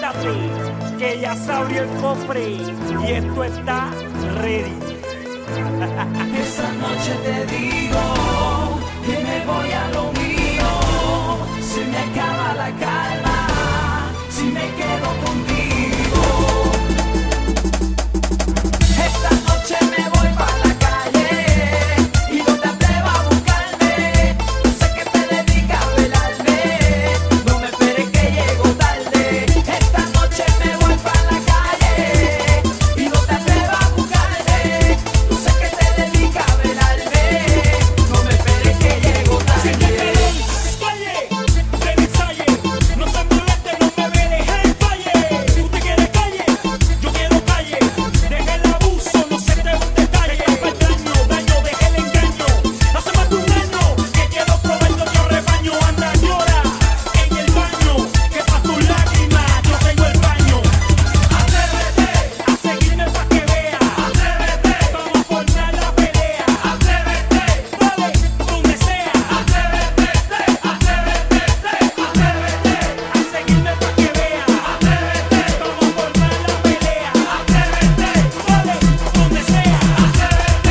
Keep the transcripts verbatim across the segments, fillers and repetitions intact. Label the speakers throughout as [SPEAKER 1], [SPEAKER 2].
[SPEAKER 1] prepárate, que ya se abrió el cofre y esto está ready.
[SPEAKER 2] Esta noche te digo que me voy a lo mío. Se me acaba la calma si me quedo contigo. Esta noche me voy para la calle y no te atrevas a buscarme. Yo sé que te dedicas a velarme, no me esperes que llego tarde. Esta noche me voy para la calle y no te atrevas a buscarme. Yo sé que te dedicas a velarme, no me esperes que llego tarde.
[SPEAKER 1] Si te quedas calle, te ensaye, no se moleste, no me veles el falle. Usted quiere calle, yo quiero calle. Deja el abuso, no se te un detalle. Escapa el daño, daño, deja el engaño. Hace más de un año que quiero probar de otro rebaño. Anda, llora en el baño, que pa' tus lágrimas yo tengo el baño. Atrévete a seguirme pa' que veas. Atrévete, vamos a formar la pelea. Atrévete, dale, donde sea. Atrévete, atrévete, atrévete a seguirme pa' que veas. Atrévete, vamos a formar la pelea. Atrévete, dale, donde sea. Atrévete,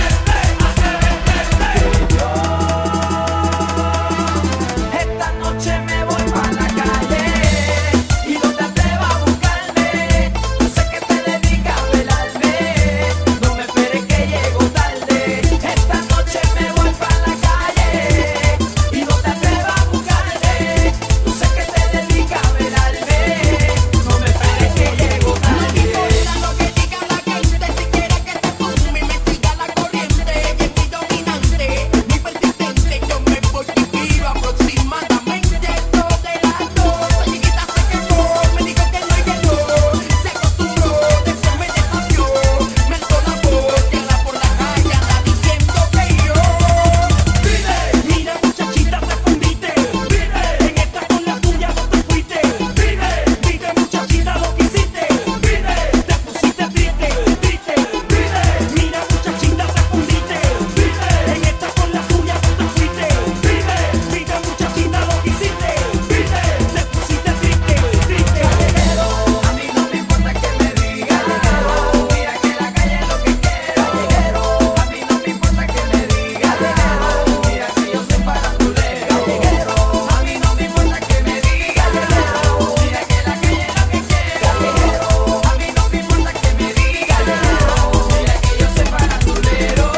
[SPEAKER 1] atrévete.
[SPEAKER 2] Esta noche me voy para la calle y no te atrevas a buscarme. Yo sé que te dedicas a velarme, no me esperes que llego tarde. Esta noche me voy para la calle y no te atrevas a buscarme. Yo sé que te dedicas a velarme, no me esperes que llego tarde.
[SPEAKER 3] No importa lo que diga la gente, si quiere que se sume y me siga la corriente. Ella es mi dominante, muy persistente. Yo me voy y giro aproximadamente sobre las dos. La chiquita se quedó, me dijo que no llegó. Se acostumbró, después me desafió. Me alzó la voz y ahora por la calle anda diciendo que yo.
[SPEAKER 1] Vive, mira muchachita, te fundiste. Vive, en esta con la tuya no te fuiste. Vive, vive muchachita lo que hiciste. Vive, te pusiste triste, triste. Vive, mira muchachita, te fundiste. Vive, en esta con la tuya no te fuiste. Vive, vive muchachita lo que hiciste. Vive, te pusiste triste, triste.
[SPEAKER 2] A mí no me importa que me digan, mira que la calle es lo que quiero. A mí no me importa que me digan, mira que yo soy farandulero. A mí no me importa que me digan, mira que la calle es lo que quiero. A mí no me importa que me digan, mira que yo soy farandulero.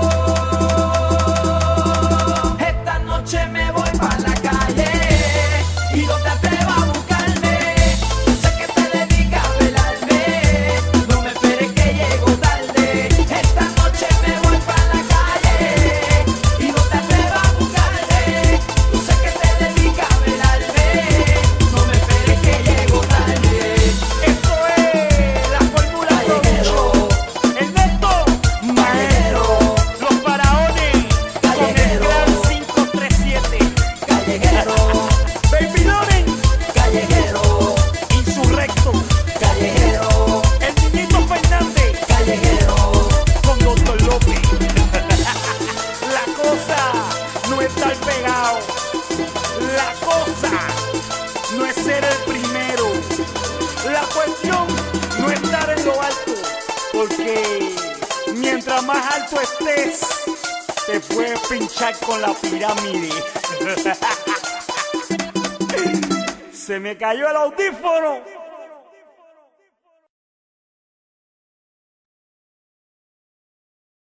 [SPEAKER 2] Esta noche me voy para la calle y no te atrevas a buscarme. Yo sé que te dedicas a velarme, no me esperes que llego tarde. Esta noche me voy para la calle y no te atrevas a buscarme. Yo sé que te dedicas a velarme, no me esperes que llego tarde.
[SPEAKER 1] Esto es la fórmula
[SPEAKER 2] Callejero,
[SPEAKER 1] Ernesto Maestro, los faraones con el
[SPEAKER 2] Callejero.
[SPEAKER 1] gran cinco tres siete.
[SPEAKER 2] callejero,
[SPEAKER 1] Baby Loren,
[SPEAKER 2] callejero,
[SPEAKER 1] Insurrecto,
[SPEAKER 2] callejero,
[SPEAKER 1] el niñito Fernández
[SPEAKER 2] callejero.
[SPEAKER 1] con Doctor López. La cosa no es estar pegado, la cosa no es ser el primero, la cuestión no es estar en lo alto, porque mientras más alto estés, te puedes pinchar con la pirámide. Se me cayó el audífono.